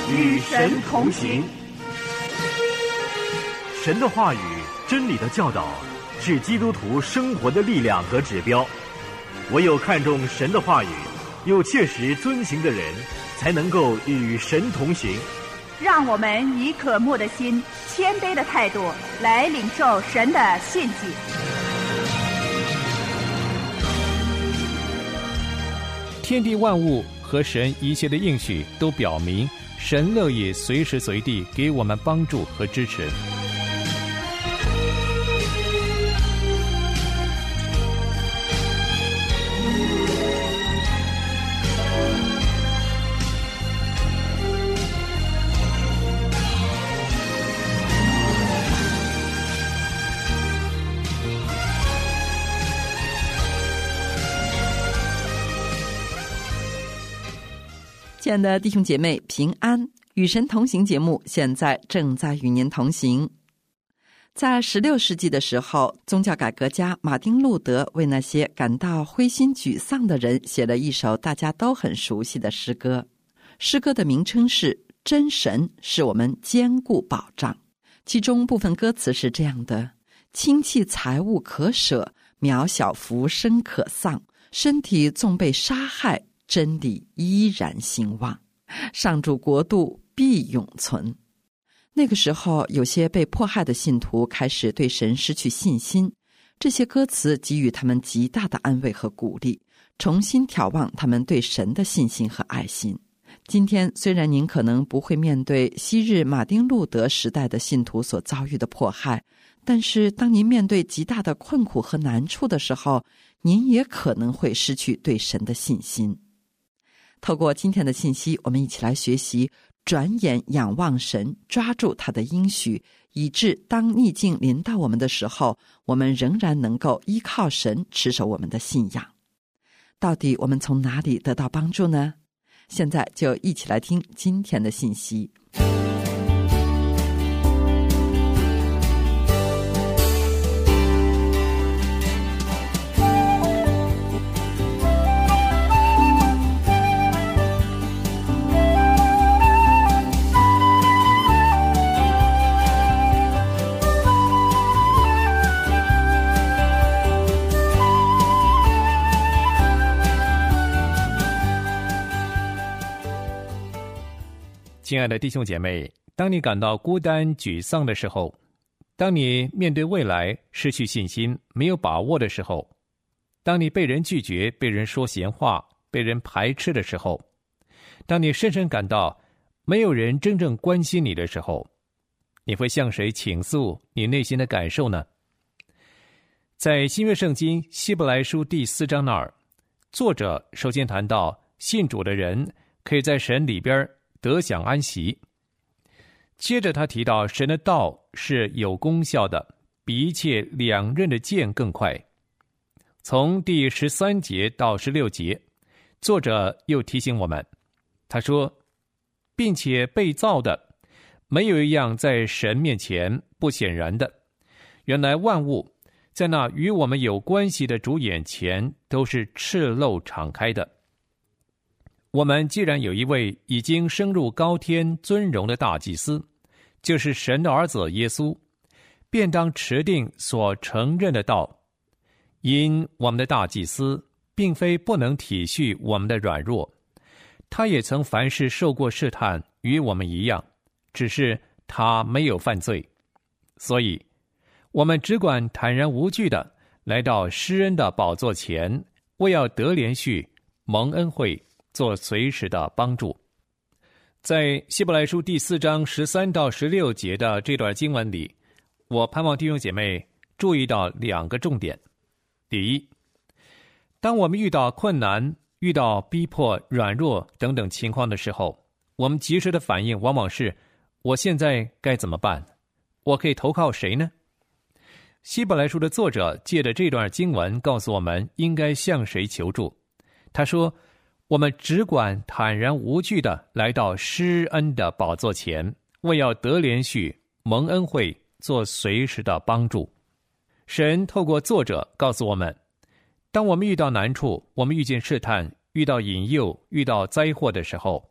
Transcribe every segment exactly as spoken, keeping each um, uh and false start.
与神同行。 神的话语、真理的教导是基督徒生活的力量和指标。唯有看重神的话语，又切实遵行的人，才能够与神同行。 让我们以渴慕的心、谦卑的态度来领受神的信息。 天地万物和神一切的应许都表明，神乐意随时随地给我们帮助和支持。 亲爱的弟兄姐妹平安，与神同行节目现在正在与您同行。在十六世纪的时候，宗教改革家马丁路德为那些感到灰心沮丧的人写了一首大家都很熟悉的诗歌。诗歌的名称是真神是我们坚固保障，其中部分歌词是这样的：亲戚财物可舍，渺小福生可丧，身体纵被杀害，真理依然兴旺，上主国度必永存。那个时候，有些被迫害的信徒开始对神失去信心，这些歌词给予他们极大的安慰和鼓励，重新眺望他们对神的信心和爱心。今天，虽然您可能不会面对昔日马丁路德时代的信徒所遭遇的迫害，但是当您面对极大的困苦和难处的时候，您也可能会失去对神的信心。透过今天的信息，我们一起来学习转眼仰望神，抓住他的应许，以致当逆境临到我们的时候，我们仍然能够依靠神，持守我们的信仰。到底我们从哪里得到帮助呢？现在就一起来听今天的信息。 亲爱的弟兄姐妹，当你感到孤单沮丧的时候，当你面对未来失去信心没有把握的时候，当你被人拒绝，被人说闲话，被人排斥的时候，当你深深感到没有人真正关心你的时候，你会向谁倾诉你内心的感受呢？在新约圣经希伯来书第四章那儿，作者首先谈到信主的人可以在神里边得享安息。接着他提到神的道是有功效的，比一切两刃的剑更快。从第十三节到十六节，作者又提醒我们，他说，并且被造的没有一样在神面前不显然的，原来万物在那与我们有关系的主眼前都是赤露敞开的。我们既然有一位已经升入高天尊荣的大祭司，就是神的儿子耶稣，便当持定所承认的道。因我们的大祭司并非不能体恤我们的软弱，他也曾凡事受过试探，与我们一样，只是他没有犯罪。所以我们只管坦然无惧地来到施恩的宝座前，为要得连续蒙恩惠，做随时的帮助。在希伯来书第四章十三到十六节的这段经文里，我盼望弟兄姐妹注意到两个重点。第一，当我们遇到困难、遇到逼迫、软弱等等情况的时候，我们及时的反应往往是，我现在该怎么办？我可以投靠谁呢？希伯来书的作者借着这段经文告诉我们应该向谁求助。他说，我们只管坦然无惧地来到施恩的宝座前，为要得连续蒙恩惠，做随时的帮助。神透过作者告诉我们，当我们遇到难处，我们遇见试探，遇到引诱，遇到灾祸的时候，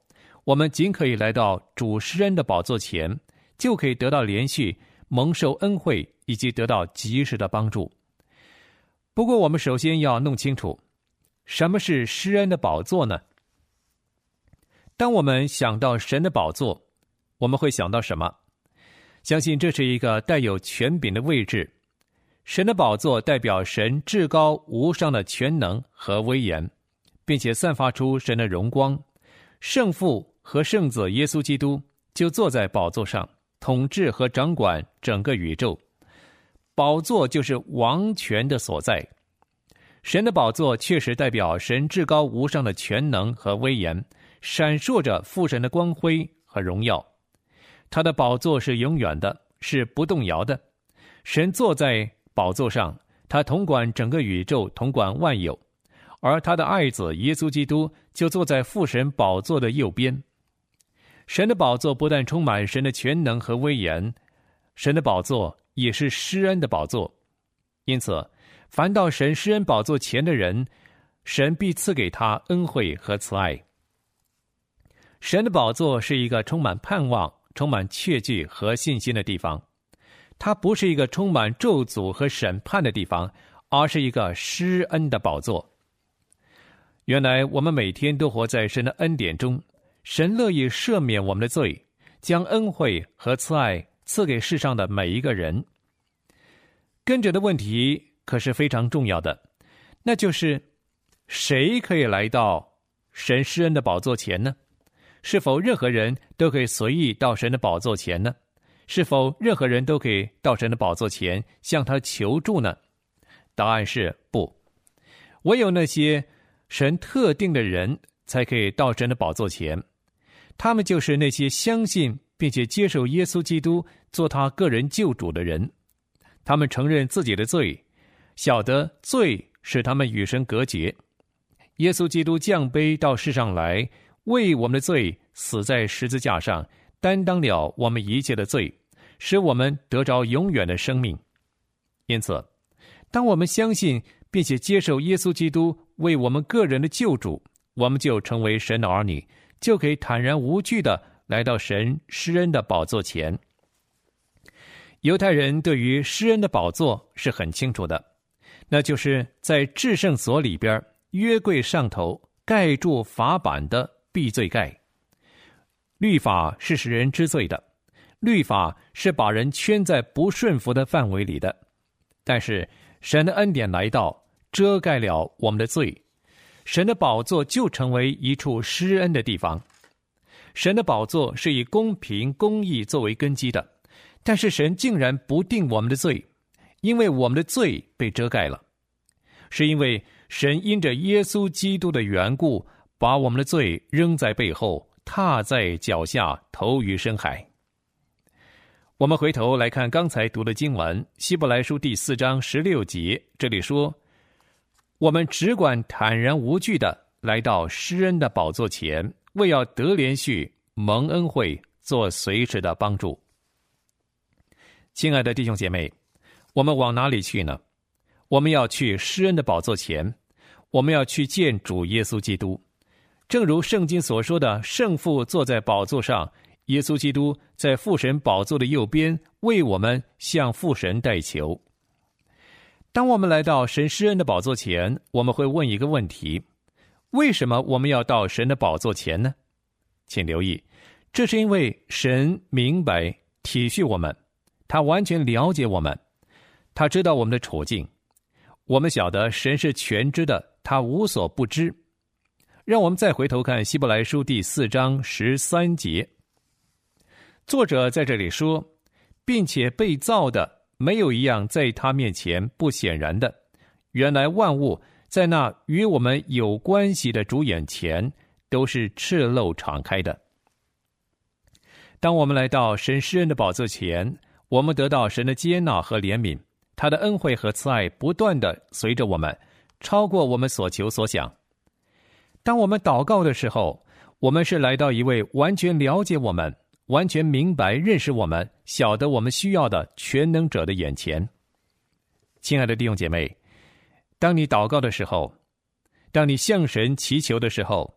我们仅可以来到主施恩的宝座前，就可以得到连续蒙受恩惠以及得到及时的帮助。不过我们首先要弄清楚，什么是施恩的宝座呢？当我们想到神的宝座，我们会想到什么？相信这是一个带有权柄的位置。神的宝座代表神至高无上的全能和威严，并且散发出神的荣光。圣父和圣子耶稣基督就坐在宝座上，统治和掌管整个宇宙。宝座就是王权的所在。神的宝座确实代表神至高无上的全能和威严，闪烁着父神的光辉和荣耀。他的宝座是永远的，是不动摇的。神坐在宝座上，他统管整个宇宙，统管万有。而他的爱子耶稣基督就坐在父神宝座的右边。神的宝座不但充满神的全能和威严，神的宝座也是施恩的宝座。因此，凡到神施恩宝座前的人，神必赐给他恩惠和慈爱。神的宝座是一个充满盼望、充满确据和信心的地方。它不是一个充满咒诅和审判的地方，而是一个施恩的宝座。原来我们每天都活在神的恩典中，神乐意赦免我们的罪，将恩惠和慈爱赐给世上的每一个人。跟着的问题可是非常重要的，那就是谁可以来到神施恩的宝座前呢？是否任何人都可以随意到神的宝座前呢？是否任何人都可以到神的宝座前向他求助呢？答案是不。唯有那些神特定的人才可以到神的宝座前，他们就是那些相信并且接受耶稣基督做他个人救主的人。他们承认自己的罪，晓得罪使他们与神隔绝。耶稣基督降卑到世上来，为我们的罪死在十字架上，担当了我们一切的罪，使我们得着永远的生命。因此，当我们相信并且接受耶稣基督为我们个人的救主，我们就成为神的儿女，就可以坦然无惧地来到神施恩的宝座前。犹太人对于施恩的宝座是很清楚的，那就是在至圣所里边，约柜上头盖住法版的避罪盖。律法是使人知罪的，律法是把人圈在不顺服的范围里的。但是神的恩典来到，遮盖了我们的罪，神的宝座就成为一处施恩的地方。神的宝座是以公平公义作为根基的，但是神竟然不定我们的罪，因为我们的罪被遮盖了。是因为神因着耶稣基督的缘故，把我们的罪扔在背后，踏在脚下，投于深海。我们回头来看刚才读的经文，希伯来书第四章十六节，这里说，我们只管坦然无惧地来到施恩的宝座前，为要得连续蒙恩惠，做随时的帮助。亲爱的弟兄姐妹，我们往哪里去呢？我们要去施恩的宝座前，我们要去见主耶稣基督。正如圣经所说的，圣父坐在宝座上，耶稣基督在父神宝座的右边，为我们向父神代求。当我们来到神施恩的宝座前，我们会问一个问题：为什么我们要到神的宝座前呢？请留意，这是因为神明白体恤我们，他完全了解我们，他知道我们的处境。我们晓得神是全知的，他无所不知。让我们再回头看希伯来书第四章十三节，作者在这里说，并且被造的没有一样在他面前不显然的，原来万物在那与我们有关系的主眼前都是赤露敞开的。当我们来到神施恩的宝座前，我们得到神的接纳和怜悯，他的恩惠和慈爱不断地随着我们，超过我们所求所想。当我们祷告的时候，我们是来到一位完全了解我们、完全明白认识我们、晓得我们需要的全能者的眼前。亲爱的弟兄姐妹，当你祷告的时候，当你向神祈求的时候，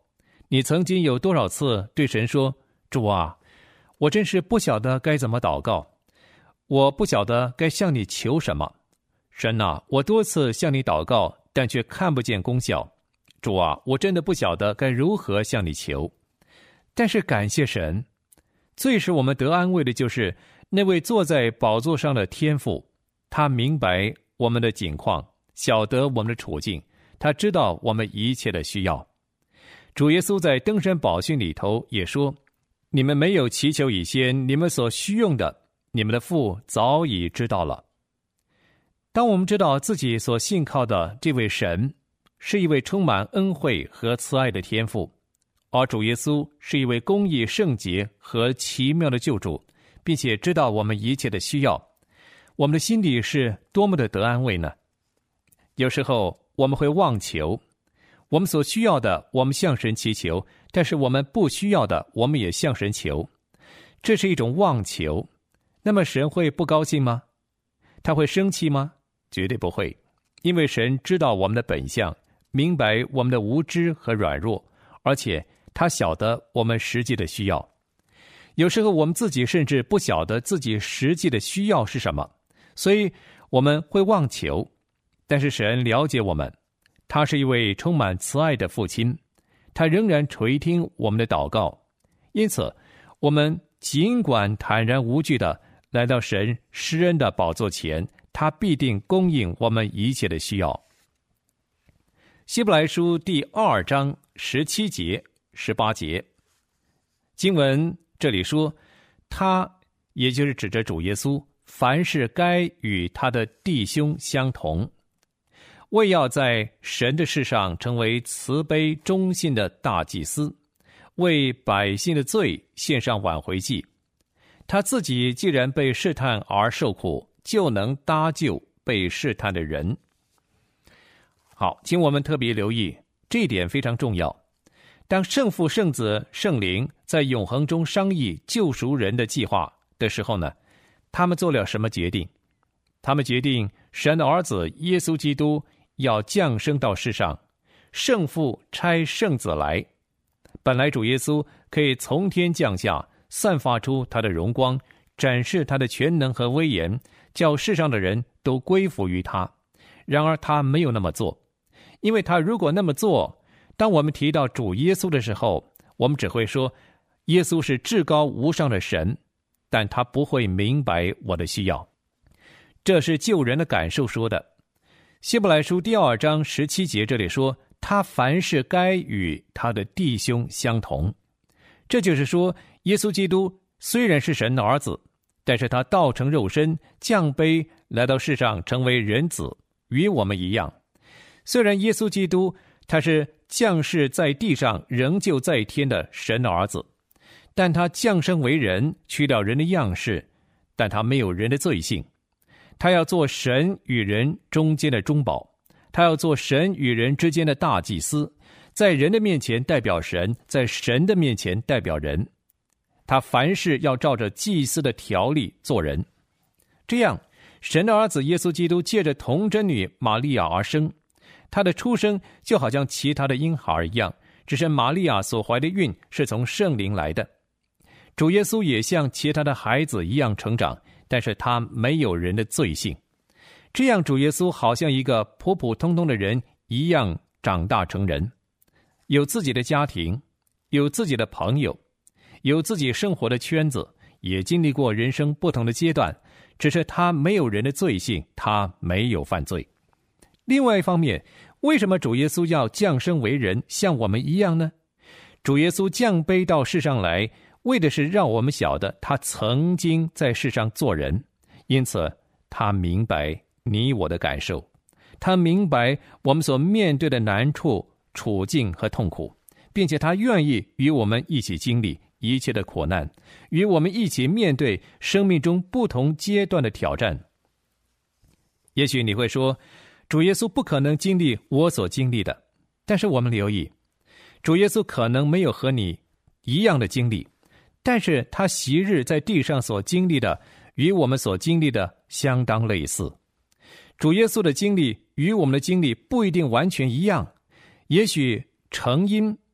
你曾经有多少次对神说，主啊，我真是不晓得该怎么祷告，我不晓得该向你求什么。神啊，我多次向你祷告，但却看不见功效。主啊，我真的不晓得该如何向你求。但是感谢神，最使我们得安慰的就是那位坐在宝座上的天父，他明白我们的境况，晓得我们的处境，他知道我们一切的需要。主耶稣在登山宝训里头也说，你们没有祈求以先，你们所需用的，你们的父早已知道了。当我们知道自己所信靠的这位神是一位充满恩惠和慈爱的天父，而主耶稣是一位公义圣洁和奇妙的救主，并且知道我们一切的需要，我们的心里是多么的得安慰呢？有时候我们会妄求，我们所需要的我们向神祈求，但是我们不需要的我们也向神求，这是一种妄求。那么神会不高兴吗？他会生气吗？绝对不会，因为神知道我们的本相，明白我们的无知和软弱，而且他晓得我们实际的需要。有时候我们自己甚至不晓得自己实际的需要是什么，所以我们会妄求。但是神了解我们，他是一位充满慈爱的父亲，他仍然垂听我们的祷告。因此我们尽管坦然无惧地来到神施恩的宝座前，他必定供应我们一切的需要。希伯来书第二章十七节、十八节经文这里说，他也就是指着主耶稣，凡事该与他的弟兄相同，为要在神的事上成为慈悲忠信的大祭司，为百姓的罪献上挽回祭。他自己既然被试探而受苦，就能搭救被试探的人。好，请我们特别留意，这一点非常重要。当圣父、圣子、圣灵在永恒中商议救赎人的计划的时候呢，他们做了什么决定？他们决定神的儿子耶稣基督要降生到世上，圣父差圣子来。本来主耶稣可以从天降下，散发出他的荣光，展示他的全能和威严，叫世上的人都归服于他。然而他没有那么做，因为他如果那么做，当我们提到主耶稣的时候，我们只会说耶稣是至高无上的神，但他不会明白我的需要。这是救人的感受说的。希伯来书第二章十七节这里说，他凡事该与他的弟兄相同。这就是说，耶稣基督虽然是神的儿子，但是他道成肉身，降卑来到世上，成为人子，与我们一样。虽然耶稣基督他是降世在地上仍旧在天的神的儿子，但他降生为人，取了人的样式，但他没有人的罪性。他要做神与人中间的中保，他要做神与人之间的大祭司，在人的面前代表神，在神的面前代表人。他凡事要照着祭司的条例做人。这样，神的儿子耶稣基督借着童贞女玛利亚而生，他的出生就好像其他的婴孩一样，只是玛利亚所怀的孕是从圣灵来的。主耶稣也像其他的孩子一样成长，但是他没有人的罪性。这样主耶稣好像一个普普通通的人一样长大成人，有自己的家庭，有自己的朋友，有自己生活的圈子，也经历过人生不同的阶段，只是他没有人的罪性，他没有犯罪。另外一方面，为什么主耶稣要降生为人，像我们一样呢？主耶稣降卑到世上来，为的是让我们晓得他曾经在世上做人，因此他明白你我的感受，他明白我们所面对的难处、处境和痛苦，并且他愿意与我们一起经历一切的苦难，与我们一起面对生命中不同阶段的挑战。也许你会说，主耶稣不可能经历我所经历的，但是我们留意，主耶稣可能没有和你一样的经历，但是他昔日在地上所经历的与我们所经历的相当类似。主耶稣的经历与我们的经历不一定完全一样，也许成因，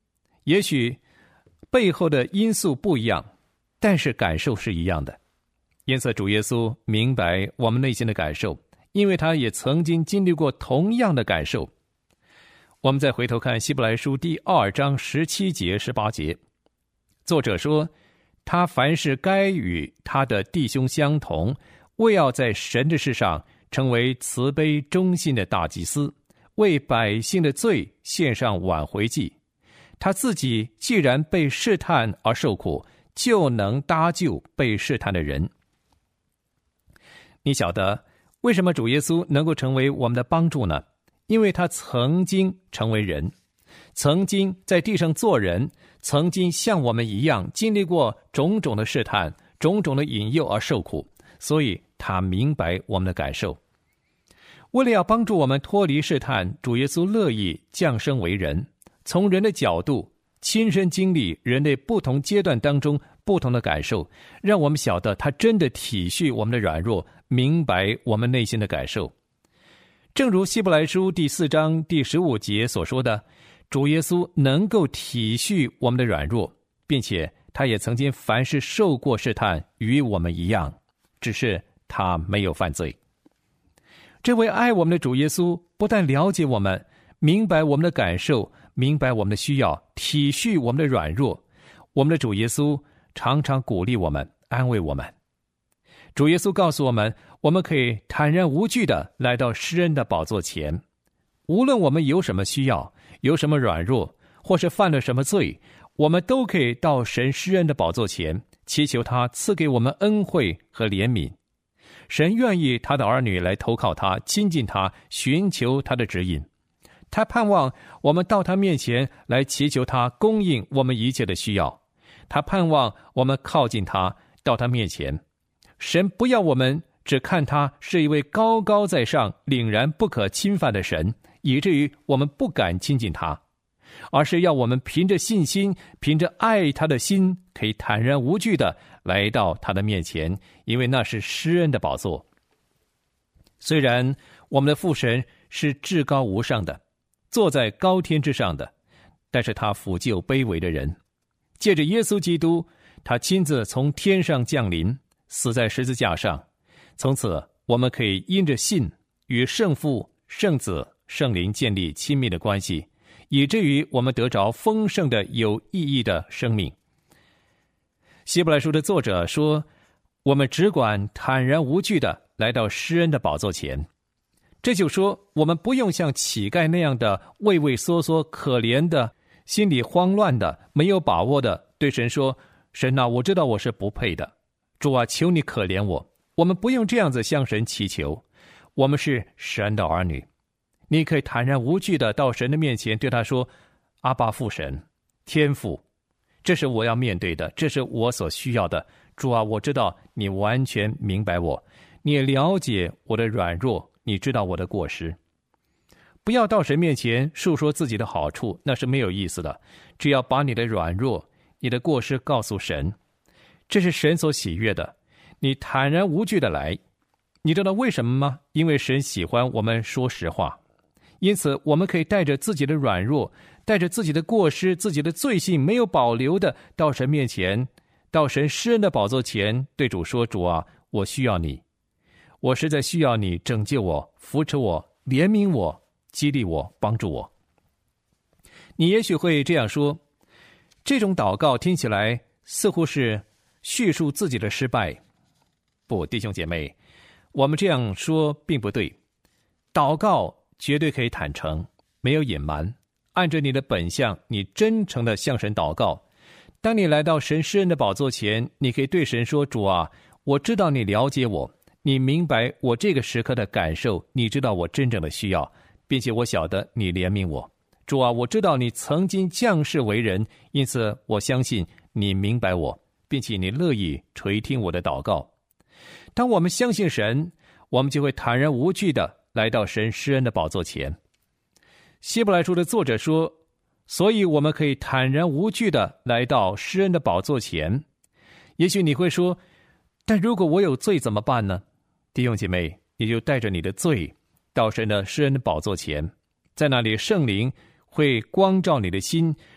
也许背后的因素不一样，但是感受是一样的。因此主耶稣明白我们内心的感受，因为他也曾经经历过同样的感受。我们再回头看希伯来书第二章十七节十八节，作者说，他凡事该与他的弟兄相同，为要在神的事上成为慈悲忠信的大祭司，为百姓的罪献上挽回祭。他自己既然被试探而受苦，就能搭救被试探的人。你晓得为什么主耶稣能够成为我们的帮助呢？因为他曾经成为人，曾经在地上做人，曾经像我们一样经历过种种的试探，种种的引诱而受苦，所以他明白我们的感受。为了要帮助我们脱离试探，主耶稣乐意降生为人，从人的角度亲身经历人类不同阶段当中不同的感受，让我们晓得他真的体恤我们的软弱，明白我们内心的感受。正如希伯来书第四章第十五节所说的，主耶稣能够体恤我们的软弱，并且他也曾经凡事受过试探，与我们一样，只是他没有犯罪。这位爱我们的主耶稣不但了解我们，明白我们的感受，明白我们的需要，体恤我们的软弱。我们的主耶稣常常鼓励我们，安慰我们。主耶稣告诉我们，我们可以坦然无惧地来到施恩的宝座前。无论我们有什么需要，有什么软弱，或是犯了什么罪，我们都可以到神施恩的宝座前，祈求他赐给我们恩惠和怜悯。神愿意他的儿女来投靠他，亲近他，寻求他的指引。他盼望我们到他面前来祈求他供应我们一切的需要。他盼望我们靠近他，到他面前。神不要我们只看他是一位高高在上、凛然不可侵犯的神，以至于我们不敢亲近他，而是要我们凭着信心，凭着爱他的心，可以坦然无惧地来到他的面前，因为那是施恩的宝座。虽然我们的父神是至高无上的，坐在高天之上的，但是他抚救卑微的人。借着耶稣基督，他亲自从天上降临，死在十字架上。从此我们可以因着信与圣父、圣子、圣灵建立亲密的关系，以至于我们得着丰盛的有意义的生命。希伯来书的作者说，我们只管坦然无惧地来到施恩的宝座前。这就说，我们不用像乞丐那样的畏畏缩缩、可怜的、心里慌乱的、没有把握的对神说，神啊，我知道我是不配的，主啊，求你可怜我。我们不用这样子向神祈求，我们是神的儿女。你可以坦然无惧地到神的面前对他说，阿爸父神，天父，这是我要面对的，这是我所需要的。主啊，我知道你完全明白我，你也了解我的软弱，你知道我的过失。不要到神面前述说自己的好处，那是没有意思的。只要把你的软弱、你的过失告诉神，这是神所喜悦的。你坦然无惧的来，你知道为什么吗？因为神喜欢我们说实话。因此我们可以带着自己的软弱，带着自己的过失、自己的罪性，没有保留的到神面前，到神施恩的宝座前，对主说，主啊，我需要你，我实在需要你拯救我、扶持我、怜悯我、激励我、帮助我。你也许会这样说，这种祷告听起来似乎是叙述自己的失败。不，弟兄姐妹，我们这样说并不对。祷告绝对可以坦诚，没有隐瞒，按着你的本相，你真诚地向神祷告。当你来到神施恩的宝座前，你可以对神说，主啊，我知道你了解我，你明白我这个时刻的感受，你知道我真正的需要，并且我晓得你怜悯我。主啊，我知道你曾经降世为人，因此我相信你明白我，并且你乐意垂听我的祷告。当我们相信神，我们就会坦然无惧地来到神施恩的宝座前。希伯来书的作者说，所以我们可以坦然无惧地来到施恩的宝座前。也许你会说，但如果我有罪怎么办呢？弟兄姐妹，你就带着你的罪到神的施恩的宝座前，在那里圣灵会光照你的心，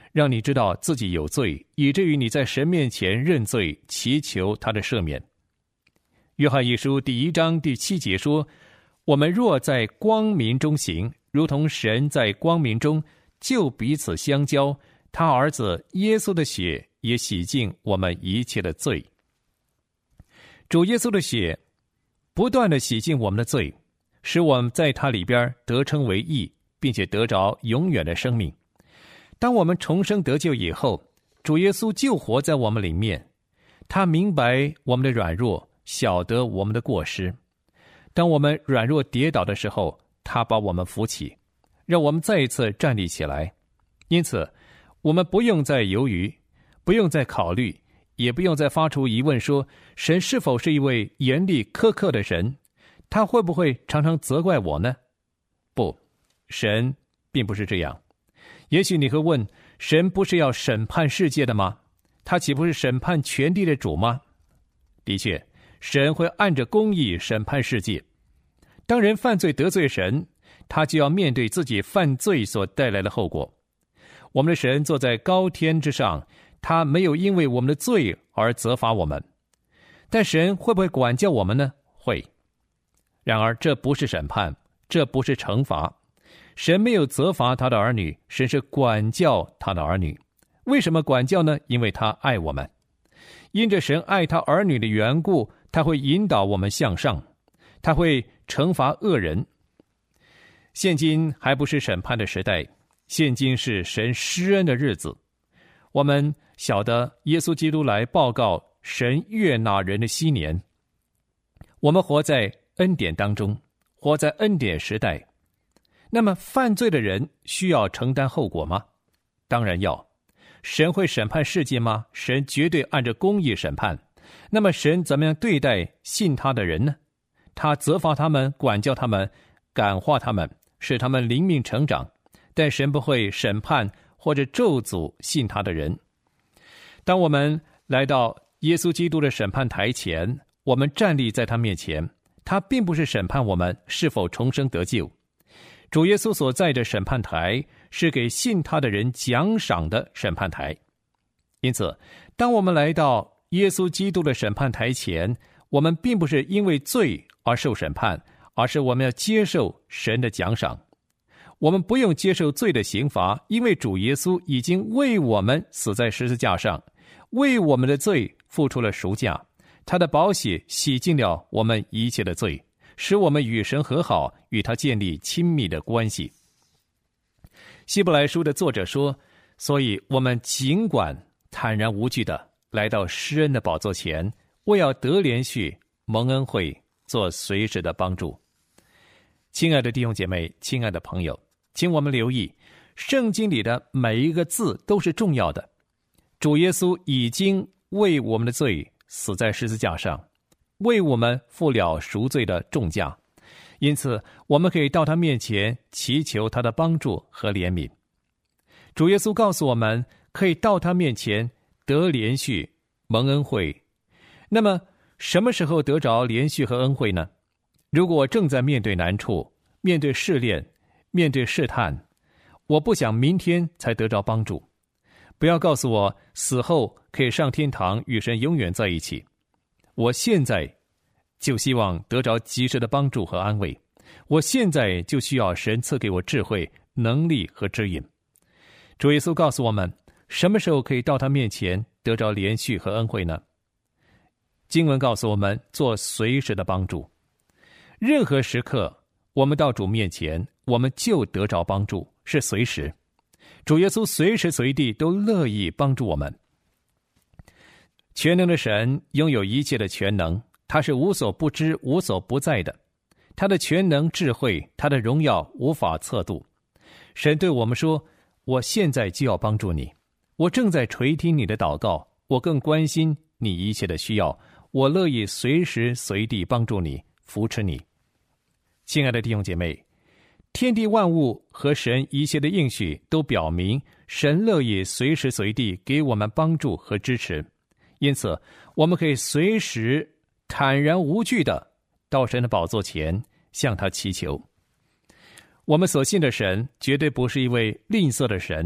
让你知道自己有罪，以至于你在神面前认罪，祈求他的赦免。约翰一书第一章第七节说，我们若在光明中行，如同神在光明中，就彼此相交，他儿子耶稣的血也洗净我们一切的罪。主耶稣的血不断地洗净我们的罪，使我们在他里边得称为义，并且得着永远的生命。当我们重生得救以后，主耶稣就活在我们里面，他明白我们的软弱，晓得我们的过失。当我们软弱跌倒的时候，他把我们扶起，让我们再一次站立起来。因此我们不用再犹豫，不用再考虑，也不用再发出疑问说，神是否是一位严厉苛刻的神？他会不会常常责怪我呢？不，神并不是这样。也许你会问，神不是要审判世界的吗？他岂不是审判全地的主吗？的确，神会按着公义审判世界。当人犯罪得罪神，他就要面对自己犯罪所带来的后果。我们的神坐在高天之上，他没有因为我们的罪而责罚我们。但神会不会管教我们呢？会。然而这不是审判，这不是惩罚。神没有责罚他的儿女，神是管教他的儿女。为什么管教呢？因为他爱我们。因着神爱他儿女的缘故，他会引导我们向上，他会惩罚恶人。现今还不是审判的时代，现今是神施恩的日子。我们晓得耶稣基督来报告神悦纳人的禧年。我们活在恩典当中，活在恩典时代。那么犯罪的人需要承担后果吗？当然要。神会审判世界吗？神绝对按照公义审判。那么神怎么样对待信他的人呢？他责罚他们，管教他们，感化他们，使他们灵命成长。但神不会审判或者咒诅信他的人。当我们来到耶稣基督的审判台前，我们站立在他面前，他并不是审判我们是否重生得救。主耶稣所在的审判台是给信他的人奖赏的审判台。因此，当我们来到耶稣基督的审判台前，我们并不是因为罪而受审判，而是我们要接受神的奖赏。我们不用接受罪的刑罚，因为主耶稣已经为我们死在十字架上，为我们的罪付出了赎价。他的宝血洗净了我们一切的罪，使我们与神和好，与他建立亲密的关系。希伯来书的作者说，所以我们尽管坦然无惧的来到施恩的宝座前，为要得连续蒙恩惠，做随时的帮助。亲爱的弟兄姐妹，亲爱的朋友，请我们留意，圣经里的每一个字都是重要的。主耶稣已经为我们的罪死在十字架上，为我们付了赎罪的重价，因此我们可以到他面前祈求他的帮助和怜悯。主耶稣告诉我们，可以到他面前得连续蒙恩惠。那么什么时候得着连续和恩惠呢？如果我正在面对难处，面对试炼，面对试探，我不想明天才得着帮助。不要告诉我死后可以上天堂与神永远在一起。我现在就希望得着及时的帮助和安慰，我现在就需要神赐给我智慧、能力和指引。主耶稣告诉我们，什么时候可以到他面前得着连续和恩惠呢？经文告诉我们，做随时的帮助。任何时刻我们到主面前，我们就得着帮助，是随时。主耶稣随时随地都乐意帮助我们。全能的神拥有一切的全能，他是无所不知、无所不在的。他的全能、智慧，他的荣耀无法测度。神对我们说，我现在就要帮助你，我正在垂听你的祷告，我更关心你一切的需要，我乐意随时随地帮助你，扶持你。亲爱的弟兄姐妹，天地万物和神一切的应许都表明，神乐意随时随地给我们帮助和支持。因此我们可以随时坦然无惧的到神的宝座前向他祈求。我们所信的神绝对不是一位吝啬的神，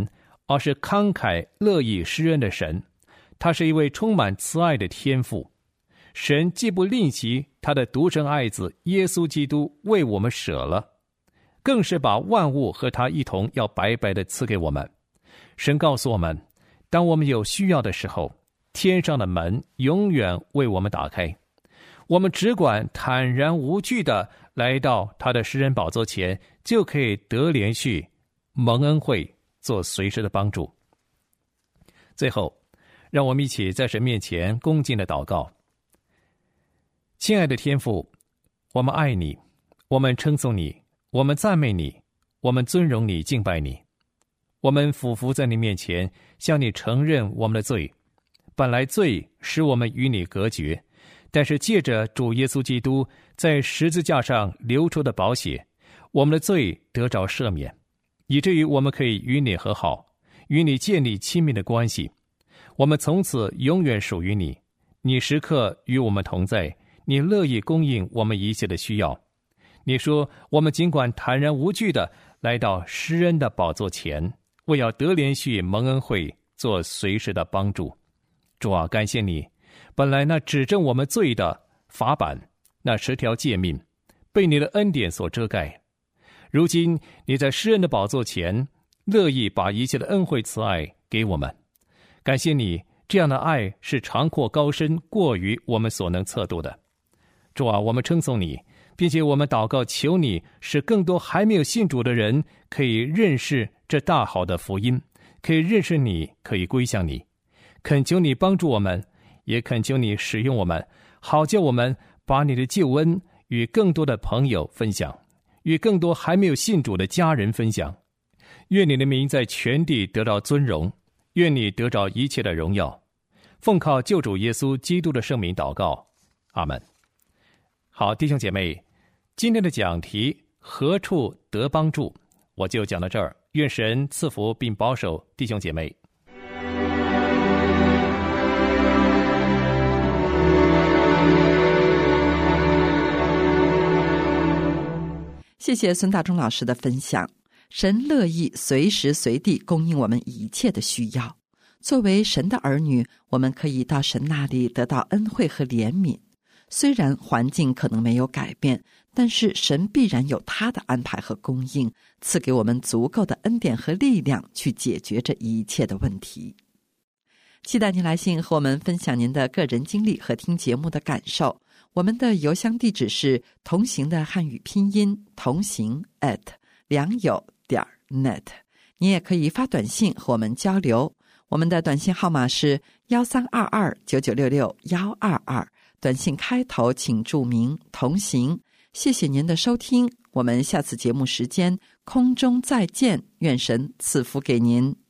而是慷慨乐意施恩的神。他是一位充满慈爱的天父。神既不吝惜他的独生爱子耶稣基督为我们舍了，更是把万物和他一同要白白的赐给我们。神告诉我们，当我们有需要的时候，天上的门永远为我们打开，我们只管坦然无惧的来到他的施恩宝座前，就可以得连续蒙恩惠，做随时的帮助。最后，让我们一起在神面前恭敬的祷告。亲爱的天父，我们爱你，我们称颂你，我们赞美你，我们尊荣你，敬拜你。我们俯伏在你面前，向你承认我们的罪。本来罪使我们与你隔绝，但是借着主耶稣基督在十字架上流出的宝血，我们的罪得着赦免，以至于我们可以与你和好，与你建立亲密的关系。我们从此永远属于你，你时刻与我们同在，你乐意供应我们一切的需要。你说，我们尽管坦然无惧的来到施恩的宝座前，为要得连续蒙恩惠，做随时的帮助。主啊，感谢你，本来那指证我们罪的法版，那十条诫命，被你的恩典所遮盖。如今你在施恩的宝座前，乐意把一切的恩惠慈爱给我们。感谢你，这样的爱是长阔高深，过于我们所能测度的。主啊，我们称颂你，并且我们祷告，求你使更多还没有信主的人可以认识这大好的福音，可以认识你，可以归向你。恳求你帮助我们，也恳求你使用我们，好叫我们把你的救恩与更多的朋友分享，与更多还没有信主的家人分享。愿你的名在全地得到尊荣，愿你得着一切的荣耀。奉靠救主耶稣基督的圣名祷告，阿们。好，弟兄姐妹，今天的讲题何处得帮助，我就讲到这儿。愿神赐福并保守弟兄姐妹。 谢谢孙大中老师的分享。神乐意随时随地供应我们一切的需要。作为神的儿女，我们可以到神那里得到恩惠和怜悯。虽然环境可能没有改变，但是神必然有他的安排和供应，赐给我们足够的恩典和力量去解决这一切的问题。期待您来信和我们分享您的个人经历和听节目的感受。我们的邮箱地址是同行的汉语拼音同行 at 良友点 net。 你也可以发短信和我们交流，我们的短信号码是一三二二九九六六一二二，短信开头请注明同行。谢谢您的收听，我们下次节目时间空中再见，愿神赐福给您。